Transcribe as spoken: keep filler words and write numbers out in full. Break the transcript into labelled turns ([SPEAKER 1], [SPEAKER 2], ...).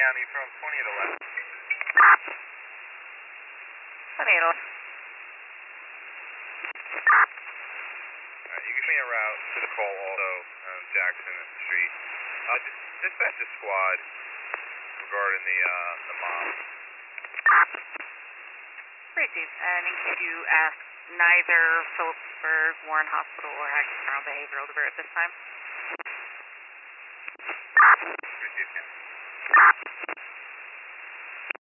[SPEAKER 1] County from twenty-eight eleven.
[SPEAKER 2] twenty-eight eleven.
[SPEAKER 1] Alright, you give me a route to the call auto on Jackson Street. Uh, just dispatch a squad regarding the, uh, the mom.
[SPEAKER 2] Great, Chief. And you asked neither Phillipsburg, Warren Hospital, or Hackett Behavioral Divert at this time?
[SPEAKER 1] Good, Chief.